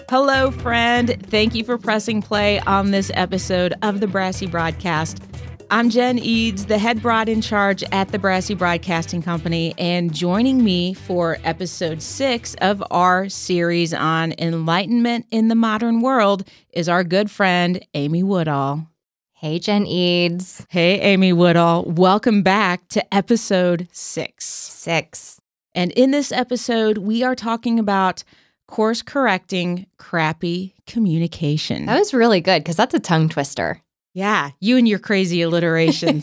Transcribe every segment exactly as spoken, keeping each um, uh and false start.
Hello, friend. Thank you for pressing play on this episode of the Brassy Broadcast. I'm Jen Eads, the head broad in charge at the Brassy Broadcasting Company, and joining me for episode six of our series on enlightenment in the modern world is our good friend, Amy Woodall. Hey, Jen Eads. Hey, Amy Woodall. Welcome back to episode six. Six. And in this episode, we are talking about course correcting crappy communication. That was really good because that's a tongue twister. Yeah, you and your crazy alliterations.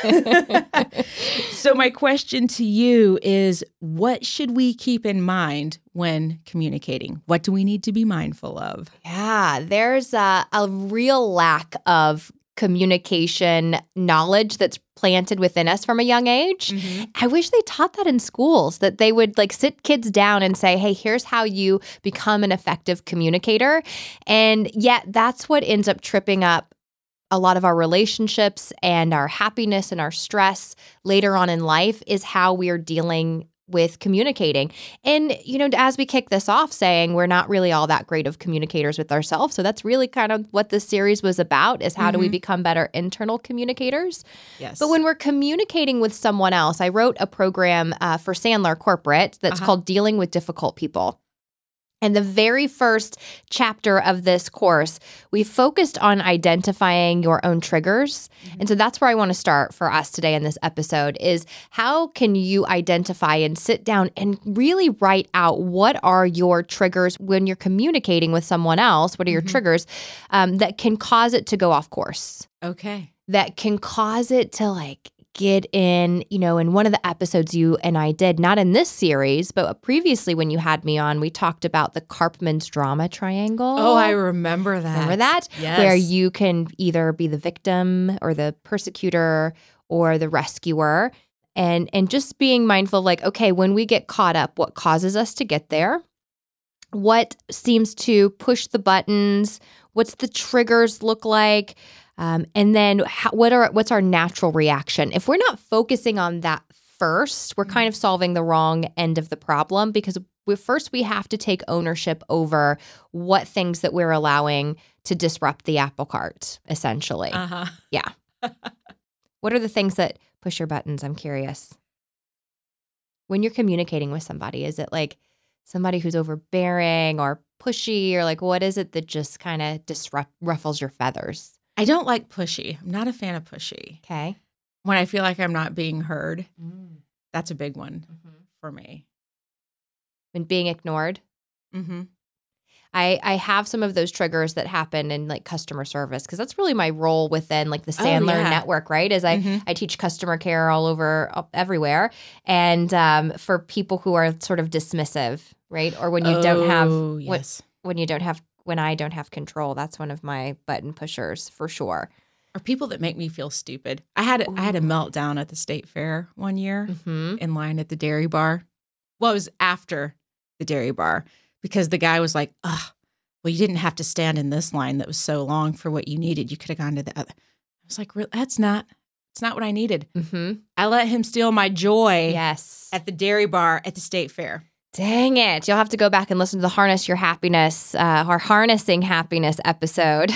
So my question to you is, what should we keep in mind when communicating? What do we need to be mindful of? Yeah, there's a, a real lack of communication knowledge that's planted within us from a young age. Mm-hmm. I wish they taught that in schools, that they would like sit kids down and say, hey, here's how you become an effective communicator. And yet that's what ends up tripping up a lot of our relationships and our happiness and our stress later on in life is how we're dealing with communicating. And, you know, as we kick this off saying we're not really all that great of communicators with ourselves. So that's really kind of what this series was about, is how mm-hmm. do we become better internal communicators? Yes. But when we're communicating with someone else, I wrote a program uh, for Sandler Corporate that's uh-huh. called Dealing with Difficult People. And the very first chapter of this course, we focused on identifying your own triggers. Mm-hmm. And so that's where I want to start for us today in this episode is how can you identify and sit down and really write out what are your triggers when you're communicating with someone else? What are your mm-hmm. triggers um, that can cause it to go off course? Okay. That can cause it to like get in, you know, in one of the episodes you and I did, not in this series, but previously when you had me on, we talked about the Karpman's drama triangle. Oh, I remember that. Remember that? Yes. Where you can either be the victim or the persecutor or the rescuer. And, and just being mindful of like, okay, when we get caught up, what causes us to get there? What seems to push the buttons? What's the triggers look like? Um, and then how, what are what's our natural reaction? If we're not focusing on that first, we're kind of solving the wrong end of the problem because we, first we have to take ownership over what things that we're allowing to disrupt the apple cart, essentially. Uh-huh. Yeah. What are the things that push your buttons? I'm curious. When you're communicating with somebody, is it like somebody who's overbearing or pushy, or like what is it that just kind of disrupt ruffles your feathers? I don't like pushy. I'm not a fan of pushy. Okay. When I feel like I'm not being heard, mm. that's a big one mm-hmm. for me. When being ignored. Mm-hmm. I, I have some of those triggers that happen in like customer service because that's really my role within like the Sandler oh, yeah. network, right? Is I, mm-hmm. I teach customer care all over, up, everywhere. And um, for people who are sort of dismissive, right? Or when you oh, don't have, yes. what, when you don't have When I don't have control, that's one of my button pushers for sure. Or people that make me feel stupid. I had a, I had a meltdown at the state fair one year mm-hmm. in line at the dairy bar. Well, it was after the dairy bar because the guy was like, "Ugh, well, you didn't have to stand in this line that was so long for what you needed. You could have gone to the other." I was like, "That's not. It's not what I needed." Mm-hmm. I let him steal my joy. Yes, at the dairy bar at the state fair. Dang it. You'll have to go back and listen to the Harness Your Happiness, uh, or Harnessing Happiness episode.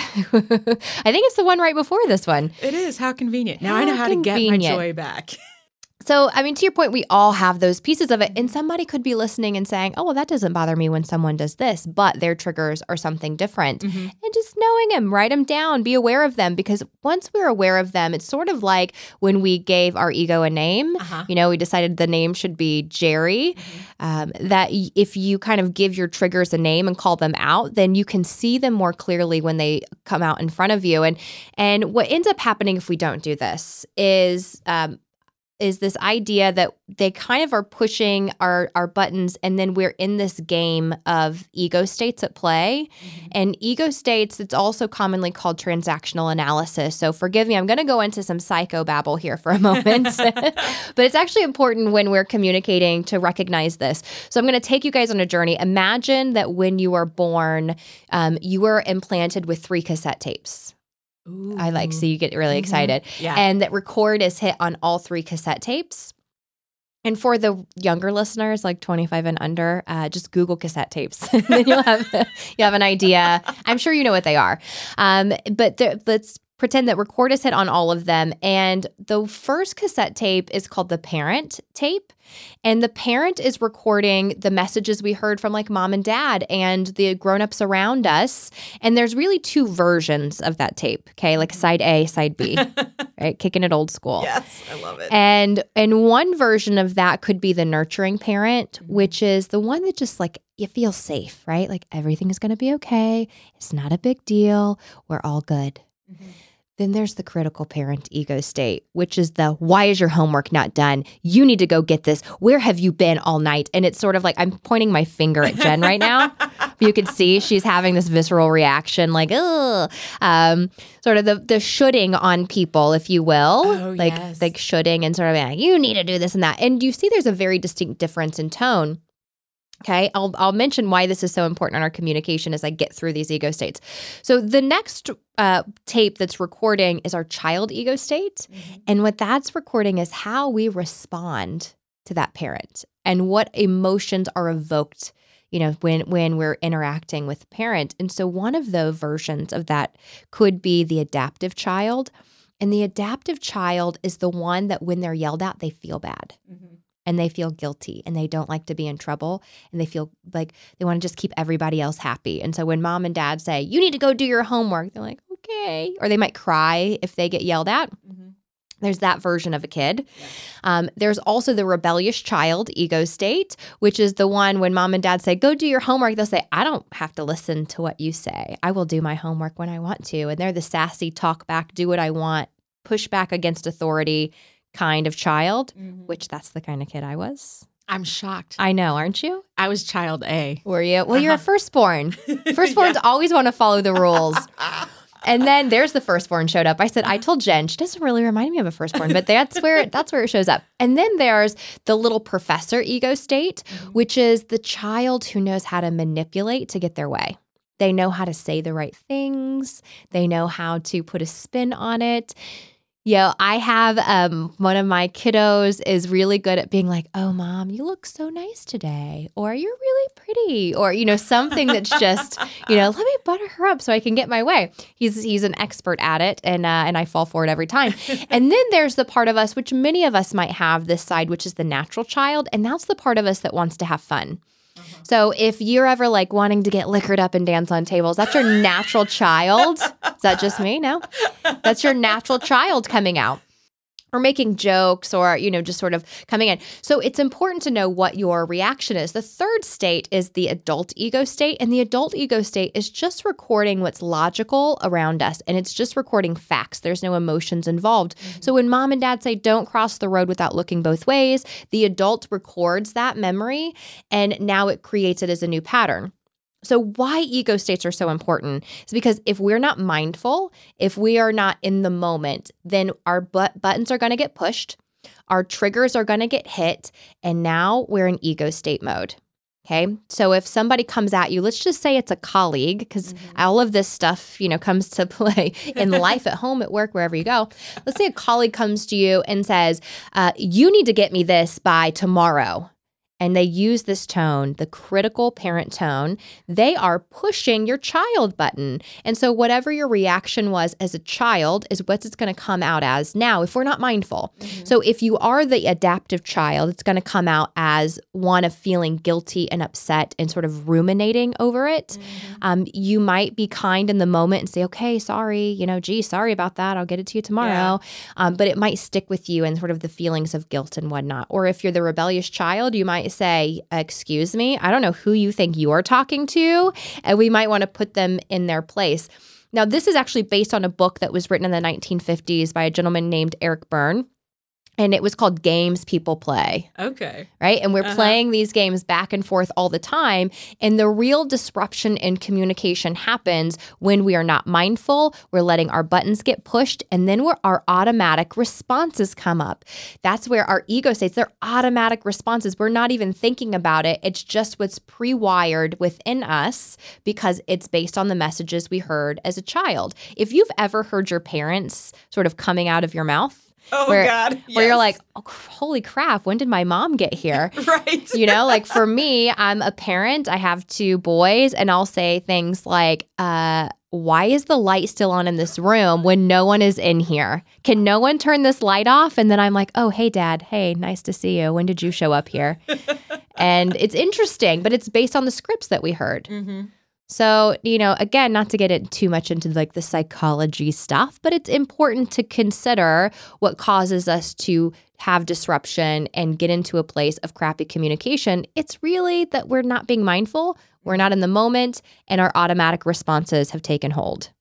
I think it's the one right before this one. It is. How convenient. Now how I know how convenient. to get my joy back. So, I mean, to your point, we all have those pieces of it. And somebody could be listening and saying, oh, well, that doesn't bother me when someone does this, but their triggers are something different. Mm-hmm. And just knowing them, write them down, be aware of them. Because once we're aware of them, it's sort of like when we gave our ego a name. Uh-huh. You know, we decided the name should be Jerry. Mm-hmm. Um, that if you kind of give your triggers a name and call them out, then you can see them more clearly when they come out in front of you. And, and what ends up happening if we don't do this is um, is this idea that they kind of are pushing our, our buttons, and then we're in this game of ego states at play. Mm-hmm. And ego states, it's also commonly called transactional analysis. So forgive me, I'm going to go into some psychobabble here for a moment. But it's actually important when we're communicating to recognize this. So I'm going to take you guys on a journey. Imagine that when you were born, um, you were implanted with three cassette tapes. Ooh. I like, so you get really excited. Mm-hmm. Yeah. And that record is hit on all three cassette tapes. And for the younger listeners, like twenty-five and under, uh, just Google cassette tapes. Then you'll have you have an idea. I'm sure you know what they are. Um, but there, let's pretend that record is hit on all of them. And the first cassette tape is called the parent tape. And the parent is recording the messages we heard from like mom and dad and the grownups around us. And there's really two versions of that tape, okay? Like side A, side B, right? Kicking it old school. Yes, I love it. And and one version of that could be the nurturing parent, which is the one that just like you feel safe, right? Like everything is going to be okay. It's not a big deal. We're all good. Mm-hmm. Then there's the critical parent ego state, which is the, why is your homework not done? You need to go get this. Where have you been all night? And it's sort of like, I'm pointing my finger at Jen right now. You could see she's having this visceral reaction, like, ugh. Um, sort of the, the shoulding on people, if you will. Oh, like, yes. like shoulding and sort of like, you need to do this and that. And you see there's a very distinct difference in tone. Okay, I'll I'll mention why this is so important in our communication as I get through these ego states. So the next uh, tape that's recording is our child ego state. Mm-hmm. And what that's recording is how we respond to that parent and what emotions are evoked, you know, when when we're interacting with the parent. And so one of the versions of that could be the adaptive child. And the adaptive child is the one that when they're yelled at, they feel bad. Mm-hmm. And they feel guilty and they don't like to be in trouble and they feel like they want to just keep everybody else happy. And so when mom and dad say, you need to go do your homework, they're like, okay. Or they might cry if they get yelled at. Mm-hmm. There's that version of a kid. Yeah. Um, there's also the rebellious child ego state, which is the one when mom and dad say, go do your homework. They'll say, I don't have to listen to what you say. I will do my homework when I want to. And they're the sassy talk back, do what I want, push back against authority kind of child, mm-hmm. which that's the kind of kid I was. I'm shocked. I know, aren't you? I was child A. Were you? Well, uh-huh. You're a firstborn. Firstborns yeah. always want to follow the rules. And then there's the firstborn showed up. I said, I told Jen, she doesn't really remind me of a firstborn, but that's where that's where it shows up. And then there's the little professor ego state, mm-hmm. which is the child who knows how to manipulate to get their way. They know how to say the right things. They know how to put a spin on it. Yeah, I have um, one of my kiddos is really good at being like, oh, mom, you look so nice today. Or you're really pretty. Or, you know, something that's just, you know, let me butter her up so I can get my way. He's he's an expert at it. And, uh, and I fall for it every time. And then there's the part of us, which many of us might have this side, which is the natural child. And that's the part of us that wants to have fun. Uh-huh. So if you're ever like wanting to get liquored up and dance on tables, that's your natural child. Is that just me? No, that's your natural child coming out. Or making jokes or, you know, just sort of coming in. So it's important to know what your reaction is. The third state is the adult ego state. And the adult ego state is just recording what's logical around us. And it's just recording facts. There's no emotions involved. Mm-hmm. So when mom and dad say, don't cross the road without looking both ways, the adult records that memory. And now it creates it as a new pattern. So why ego states are so important is because if we're not mindful, if we are not in the moment, then our but- buttons are going to get pushed, our triggers are going to get hit, and now we're in ego state mode. Okay, so if somebody comes at you, let's just say it's a colleague, because mm-hmm. all of this stuff, you know, comes to play in life, at home, at work, wherever you go. Let's say a colleague comes to you and says, uh, you need to get me this by tomorrow. And they use this tone, the critical parent tone, they are pushing your child button. And so whatever your reaction was as a child is what it's going to come out as now if we're not mindful. Mm-hmm. So if you are the adaptive child, it's going to come out as one of feeling guilty and upset and sort of ruminating over it. Mm-hmm. Um, you might be kind in the moment and say, okay, sorry, you know, gee, sorry about that. I'll get it to you tomorrow. Yeah. Um, but it might stick with you and sort of the feelings of guilt and whatnot. Or if you're the rebellious child, you might say, excuse me, I don't know who you think you're talking to, and we might want to put them in their place. Now, this is actually based on a book that was written in the nineteen fifties by a gentleman named Eric Berne. And it was called Games People Play. Okay. Right? And we're uh-huh. playing these games back and forth all the time. And the real disruption in communication happens when we are not mindful. We're letting our buttons get pushed. And then we're, our automatic responses come up. That's where our ego states, they're automatic responses. We're not even thinking about it. It's just what's pre-wired within us because it's based on the messages we heard as a child. If you've ever heard your parents sort of coming out of your mouth, Oh, where, God. Yes. Where you're like, oh, holy crap, when did my mom get here? Right. You know, like for me, I'm a parent. I have two boys, and I'll say things like, uh, why is the light still on in this room when no one is in here? Can no one turn this light off? And then I'm like, oh, hey, Dad. Hey, nice to see you. When did you show up here? And it's interesting, but it's based on the scripts that we heard. Mm-hmm. So, you know, again, not to get it too much into like the psychology stuff, but it's important to consider what causes us to have disruption and get into a place of crappy communication. It's really that we're not being mindful, we're not in the moment, and our automatic responses have taken hold.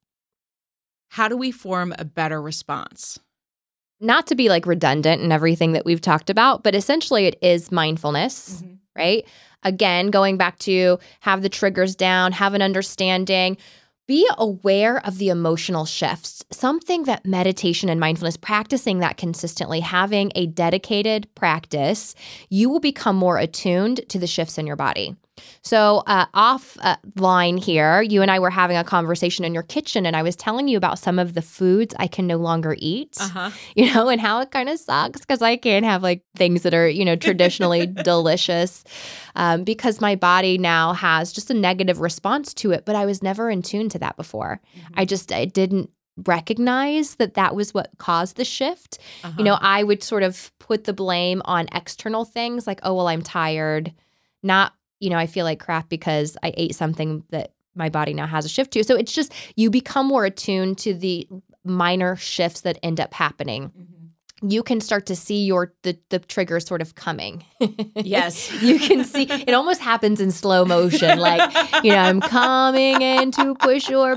How do we form a better response? Not to be like redundant in everything that we've talked about, but essentially it is mindfulness, mm-hmm. right? Again, going back to have the triggers down, have an understanding, be aware of the emotional shifts. Something that meditation and mindfulness, practicing that consistently, having a dedicated practice, you will become more attuned to the shifts in your body. So uh, offline here, you and I were having a conversation in your kitchen, and I was telling you about some of the foods I can no longer eat, uh-huh. you know, and how it kind of sucks because I can't have like things that are, you know, traditionally delicious um, because my body now has just a negative response to it. But I was never in tune to that before. Mm-hmm. I just I didn't recognize that that was what caused the shift. Uh-huh. You know, I would sort of put the blame on external things like, oh, well, I'm tired, not you know, I feel like crap because I ate something that my body now has a shift to. So it's just you become more attuned to the minor shifts that end up happening. Mm-hmm. You can start to see your the, the trigger sort of coming. Yes. You can see it almost happens in slow motion. Like, you know, I'm coming in to push your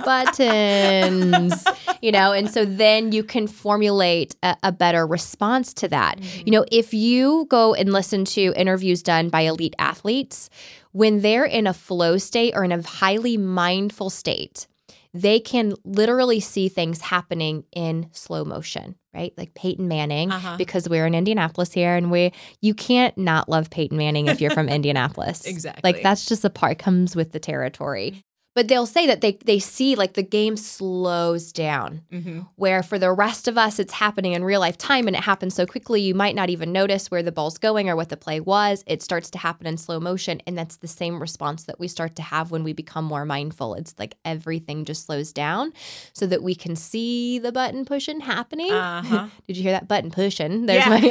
buttons, you know, and so then you can formulate a, a better response to that. Mm-hmm. You know, if you go and listen to interviews done by elite athletes, when they're in a flow state or in a highly mindful state, they can literally see things happening in slow motion, right? Like Peyton Manning, uh-huh. because we're in Indianapolis here, and we you can't not love Peyton Manning if you're from Indianapolis. Exactly. Like that's just a part, comes with the territory. But they'll say that they they see like the game slows down, mm-hmm. where for the rest of us, it's happening in real life time and it happens so quickly you might not even notice where the ball's going or what the play was. It starts to happen in slow motion, and that's the same response that we start to have when we become more mindful. It's like everything just slows down so that we can see the button pushing happening. Uh-huh. Did you hear that button pushing? There's yeah.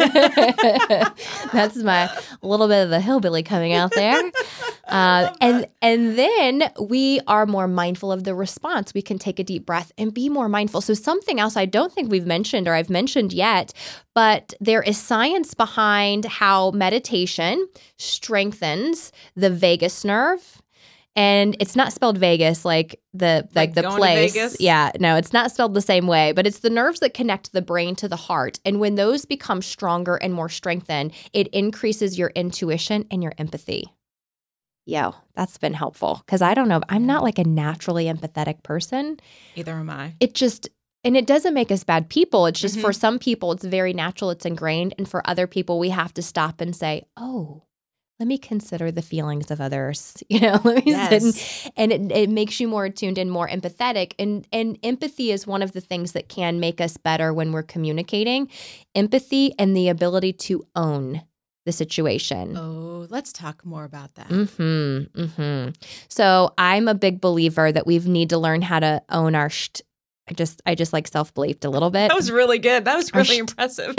my that's my little bit of the hillbilly coming out there. Uh, and and then we are more mindful of the response. We can take a deep breath and be more mindful. So something else I don't think we've mentioned or I've mentioned yet, but there is science behind how meditation strengthens the vagus nerve. And it's not spelled Vegas like the like, like the place. Yeah, no, it's not spelled the same way, but it's the nerves that connect the brain to the heart. And when those become stronger and more strengthened, it increases your intuition and your empathy. Yo, that's been helpful because I don't know. I'm not like a naturally empathetic person. Either am I. It just, and it doesn't make us bad people. It's just mm-hmm. for some people, it's very natural. It's ingrained. And for other people, we have to stop and say, oh, let me consider the feelings of others. You know, let me yes. sit and, and it, it makes you more attuned and more empathetic. And, and empathy is one of the things that can make us better when we're communicating. Empathy and the ability to own the situation. Oh, let's talk more about that. Mm-hmm, mm-hmm. So I'm a big believer that we need to learn how to own our sh- I just I just like self-beliefed a little bit. That was really good. That was really sh- impressive.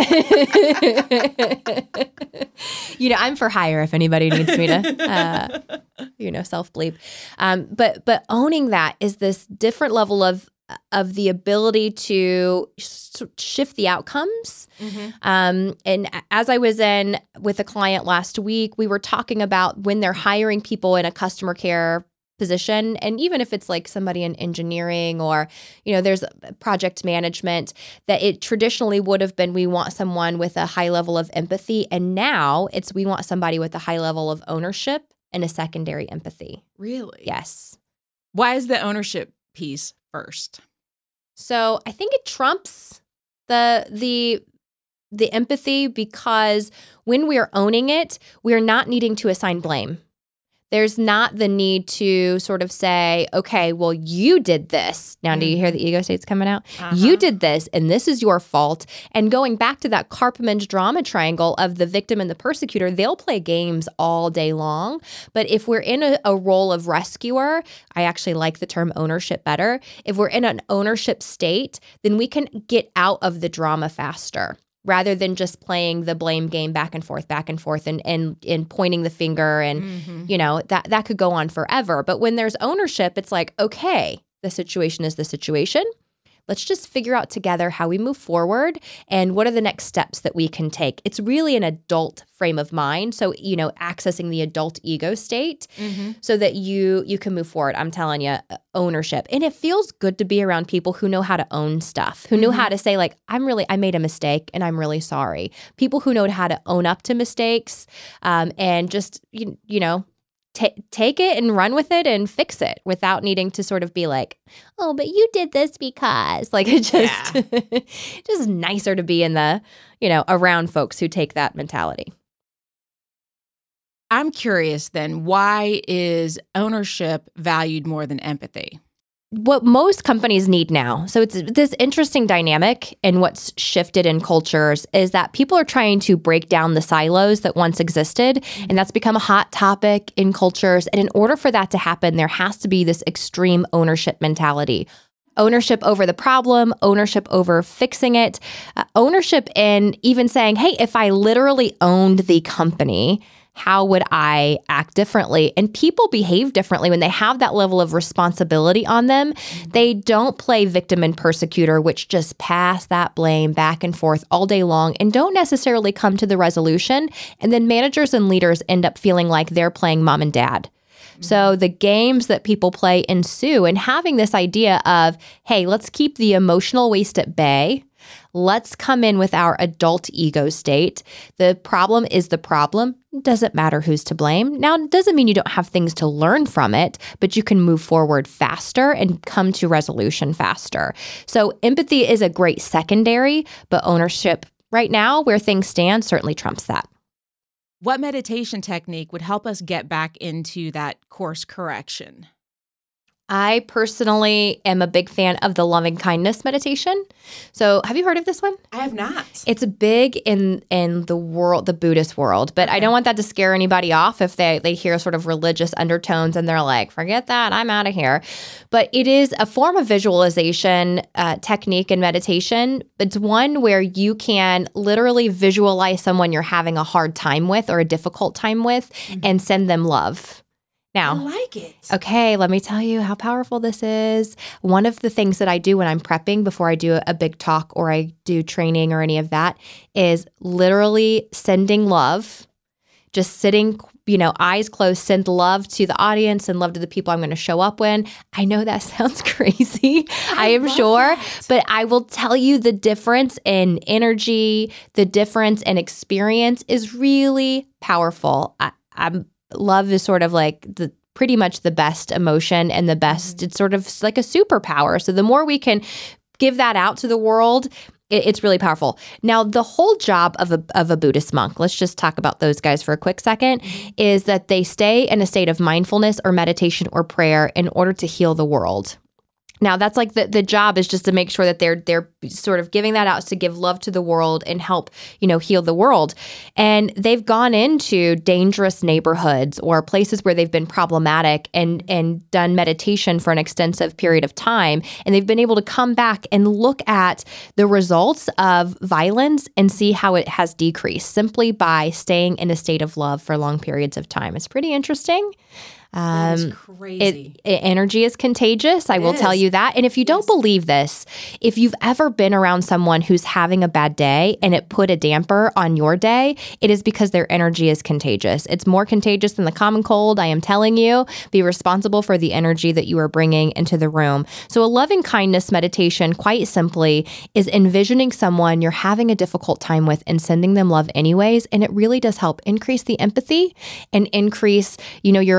You know, I'm for hire if anybody needs me to, uh, you know, self-bleep. Um, but but owning that is this different level of of the ability to sh- shift the outcomes. Mm-hmm. Um, and as I was in with a client last week, we were talking about when they're hiring people in a customer care position, and even if it's like somebody in engineering or, you know, there's project management, that it traditionally would have been we want someone with a high level of empathy, and now it's we want somebody with a high level of ownership and a secondary empathy. Really? Yes. Why is the ownership piece first? So I think it trumps the the the empathy because when we are owning it, we are not needing to assign blame. There's not the need to sort of say, okay, well, you did this. Now, mm-hmm. do you hear the ego states coming out? Uh-huh. You did this, and this is your fault. And going back to that Karpman's drama triangle of the victim and the persecutor, they'll play games all day long. But if we're in a, a role of rescuer, I actually like the term ownership better. If we're in an ownership state, then we can get out of the drama faster, rather than just playing the blame game back and forth, back and forth, and and, and pointing the finger. And, mm-hmm. you know, that, that could go on forever. But when there's ownership, it's like, okay, the situation is the situation. Let's just figure out together how we move forward and what are the next steps that we can take. It's really an adult frame of mind. So, you know, accessing the adult ego state mm-hmm. so that you you can move forward. I'm telling you, ownership. And it feels good to be around people who know how to own stuff, who mm-hmm. know how to say, like, I'm really, I made a mistake and I'm really sorry. People who know how to own up to mistakes um, and just, you, you know, T- take it and run with it and fix it without needing to sort of be like, oh, but you did this because, like, it just, yeah. just nicer to be in the, you know, around folks who take that mentality. I'm curious then, why is ownership valued more than empathy? What most companies need now, so it's this interesting dynamic, and what's shifted in cultures is that people are trying to break down the silos that once existed, and that's become a hot topic in cultures. And in order for that to happen, there has to be this extreme ownership mentality. Ownership over the problem, ownership over fixing it, uh, ownership in even saying, hey, if I literally owned the company, how would I act differently? And people behave differently when they have that level of responsibility on them. Mm-hmm. They don't play victim and persecutor, which just pass that blame back and forth all day long and don't necessarily come to the resolution. And then managers and leaders end up feeling like they're playing mom and dad. Mm-hmm. So the games that people play ensue, and having this idea of, hey, let's keep the emotional waste at bay. Let's come in with our adult ego state. The problem is the problem. Doesn't matter who's to blame. Now, it doesn't mean you don't have things to learn from it, but you can move forward faster and come to resolution faster. So empathy is a great secondary, but ownership right now, where things stand, certainly trumps that. What meditation technique would help us get back into that course correction? I personally am a big fan of the loving kindness meditation. So have you heard of this one? I have not. It's big in in the world, the Buddhist world, but okay. I don't want that to scare anybody off if they, they hear sort of religious undertones and they're like, forget that, I'm out of here. But it is a form of visualization uh, technique and meditation. It's one where you can literally visualize someone you're having a hard time with or a difficult time with mm-hmm. and send them love. Now, I like it. Okay, let me tell you how powerful this is. One of the things that I do when I'm prepping before I do a big talk or I do training or any of that is literally sending love, just sitting, you know, eyes closed, send love to the audience and love to the people I'm going to show up when. I know that sounds crazy, I, I am sure, that. But I will tell you the difference in energy, the difference in experience is really powerful. I, I'm Love is sort of like the pretty much the best emotion and the best, mm-hmm. it's sort of like a superpower. So the more we can give that out to the world, it, it's really powerful. Now, the whole job of a, of a Buddhist monk, let's just talk about those guys for a quick second, mm-hmm. is that they stay in a state of mindfulness or meditation or prayer in order to heal the world. Now, that's like the, the job is just to make sure that they're they're sort of giving that out to give love to the world and help, you know, heal the world. And they've gone into dangerous neighborhoods or places where they've been problematic and, and done meditation for an extensive period of time. And they've been able to come back and look at the results of violence and see how it has decreased simply by staying in a state of love for long periods of time. It's pretty interesting. Um, that is crazy. It, it, energy is contagious. I it will is. tell you that. And if you don't yes. believe this, if you've ever been around someone who's having a bad day and it put a damper on your day, it is because their energy is contagious. It's more contagious than the common cold. I am telling you, be responsible for the energy that you are bringing into the room. So a loving kindness meditation, quite simply, is envisioning someone you're having a difficult time with and sending them love anyways. And it really does help increase the empathy and increase, you know, your ability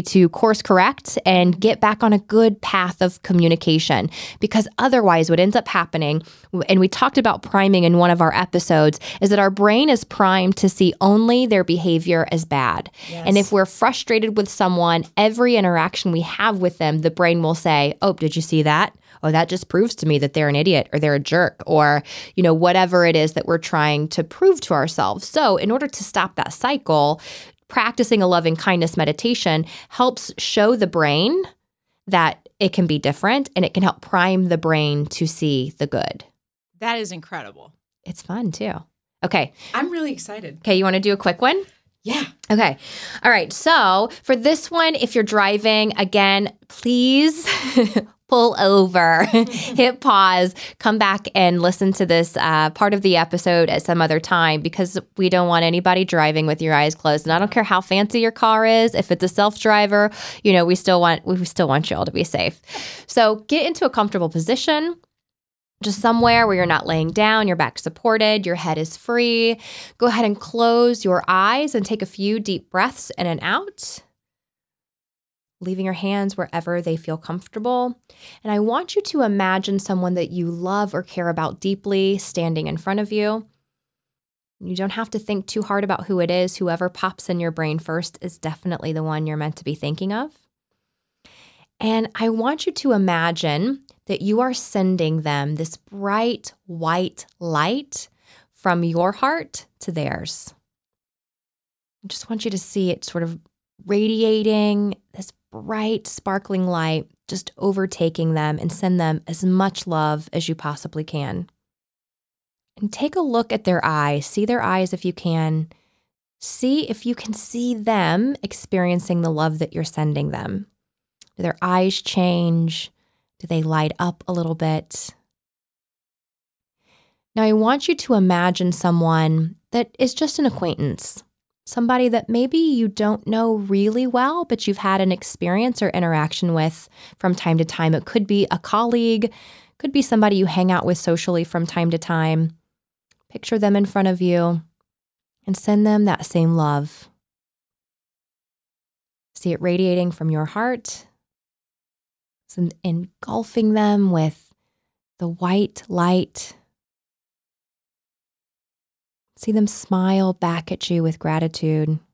to course correct and get back on a good path of communication. Because otherwise, what ends up happening, and we talked about priming in one of our episodes, is that our brain is primed to see only their behavior as bad. Yes. And if we're frustrated with someone, every interaction we have with them, the brain will say, oh, did you see that? Oh, that just proves to me that they're an idiot or they're a jerk or, you know, whatever it is that we're trying to prove to ourselves. So in order to stop that cycle, practicing a loving kindness meditation helps show the brain that it can be different, and it can help prime the brain to see the good. That is incredible. It's fun too. Okay. I'm really excited. Okay, you want to do a quick one? Yeah. Okay. All right. So for this one, if you're driving, again, please pull over, hit pause, come back and listen to this uh, part of the episode at some other time, because we don't want anybody driving with your eyes closed. And I don't care how fancy your car is. If it's a self-driver, you know, we still want we still want you all to be safe. So get into a comfortable position. Just somewhere where you're not laying down, your back supported, your head is free. Go ahead and close your eyes and take a few deep breaths in and out, leaving your hands wherever they feel comfortable. And I want you to imagine someone that you love or care about deeply standing in front of you. You don't have to think too hard about who it is. Whoever pops in your brain first is definitely the one you're meant to be thinking of. And I want you to imagine that you are sending them this bright white light from your heart to theirs. I just want you to see it sort of radiating, this bright, sparkling light, just overtaking them, and send them as much love as you possibly can. And take a look at their eyes. See their eyes if you can. See if you can see them experiencing the love that you're sending them. Do their eyes change? Do they light up a little bit? Now, I want you to imagine someone that is just an acquaintance, somebody that maybe you don't know really well, but you've had an experience or interaction with from time to time. It could be a colleague, could be somebody you hang out with socially from time to time. Picture them in front of you and send them that same love. See it radiating from your heart, and engulfing them with the white light. See them smile back at you with gratitude. And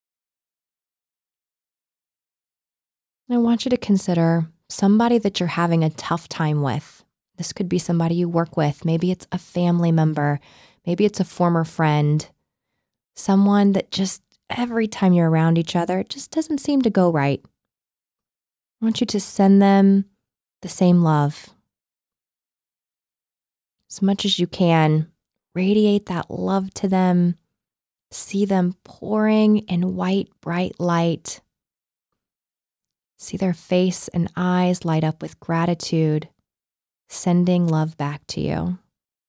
I want you to consider somebody that you're having a tough time with. This could be somebody you work with. Maybe it's a family member. Maybe it's a former friend. Someone that just every time you're around each other, it just doesn't seem to go right. I want you to send them the same love. As much as you can, radiate that love to them. See them pouring in white, bright light. See their face and eyes light up with gratitude, sending love back to you.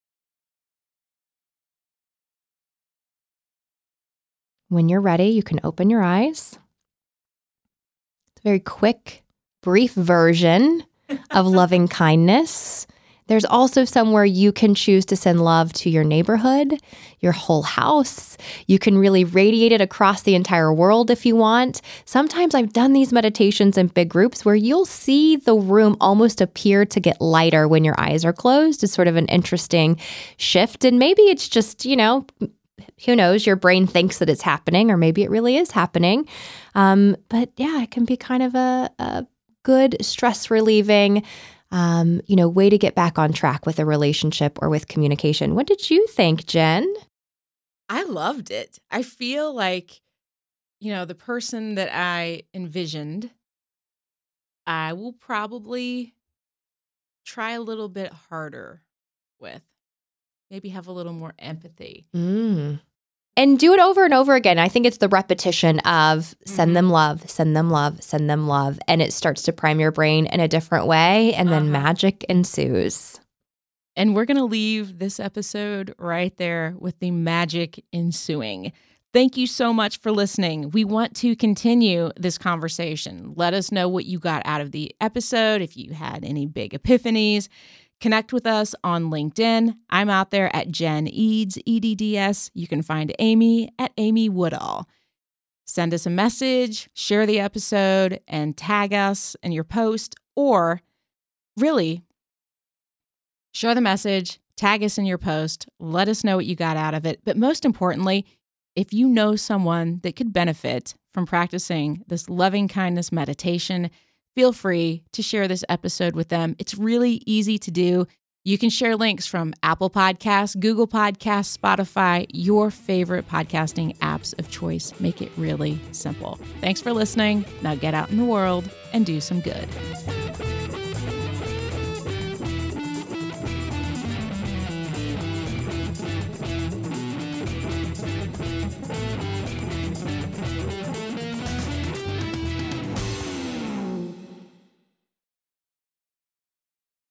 When you're ready, you can open your eyes. It's a very quick, brief version of loving kindness. There's also somewhere you can choose to send love to your neighborhood, your whole house. You can really radiate it across the entire world if you want. Sometimes I've done these meditations in big groups where you'll see the room almost appear to get lighter when your eyes are closed. It's sort of an interesting shift. And maybe it's just, you know, who knows, your brain thinks that it's happening, or maybe it really is happening. Um, but yeah, it can be kind of a, a good stress relieving Um, you know, way to get back on track with a relationship or with communication. What did you think, Jen? I loved it. I feel like, you know, the person that I envisioned, I will probably try a little bit harder with. Maybe have a little more empathy. Mm. And do it over and over again. I think it's the repetition of send mm-hmm. them love, send them love, send them love. And it starts to prime your brain in a different way. And then uh-huh. magic ensues. And we're going to leave this episode right there with the magic ensuing. Thank you so much for listening. We want to continue this conversation. Let us know what you got out of the episode, if you had any big epiphanies. Connect with us on LinkedIn. I'm out there at Jen Eads, E D D S. You can find Amy at Amy Woodall. Send us a message, share the episode, and tag us in your post, or really share the message, tag us in your post, let us know what you got out of it. But most importantly, if you know someone that could benefit from practicing this loving kindness meditation, feel free to share this episode with them. It's really easy to do. You can share links from Apple Podcasts, Google Podcasts, Spotify, your favorite podcasting apps of choice. Make it really simple. Thanks for listening. Now get out in the world and do some good.